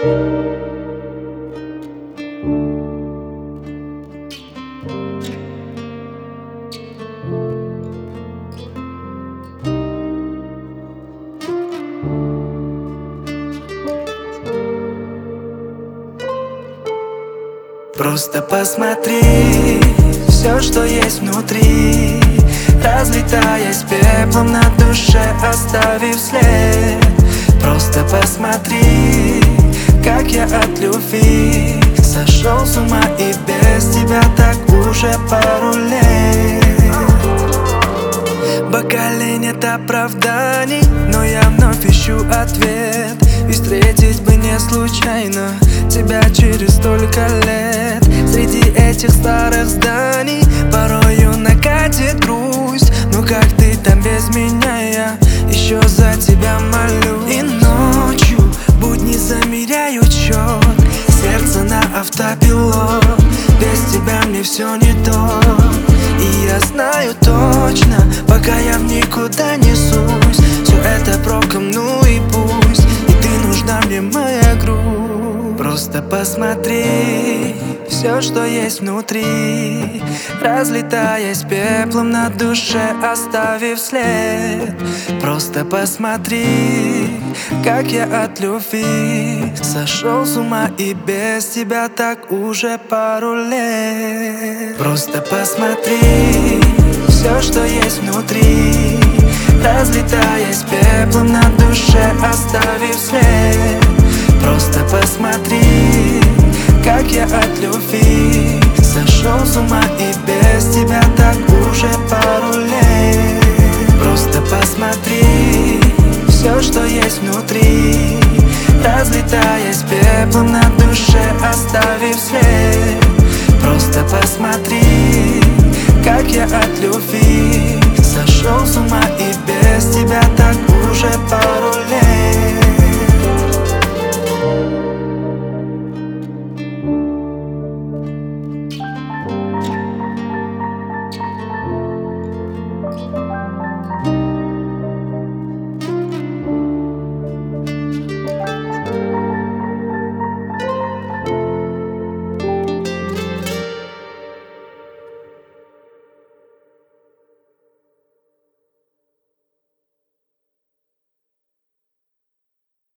Просто посмотри, все, что есть внутри, разлетаясь пеплом на душе, оставив след. Просто посмотри, как я от любви сошел с ума, и без тебя так уже пару лет. В бокале нет оправданий, но я вновь ищу ответ. Ведь встретить бы не случайно тебя через столько лет. Среди этих старых зданий порою накатит грусть. Но как ты там без меня, я еще за тебя молю. И ночью будни замеряют счет, сердце на автопилот. Без тебя мне все не то, и я знаю точно, пока я в никуда несусь, все это проком, ну и пусть. И ты нужна мне, моя грудь. Просто посмотри, все, что есть внутри, разлетаясь пеплом на душе, оставив след. Просто посмотри, как я от любви сошел с ума, и без тебя так уже пару лет. Просто посмотри, все, что есть внутри, разлетаясь пеплом на душе, оставив след. Просто посмотри, как я от любви сошел с ума, и без тебя так уже пару лет. Просто посмотри, все, что есть внутри, разлетаясь пеплом на душе, оставив след. Просто посмотри, как я от любви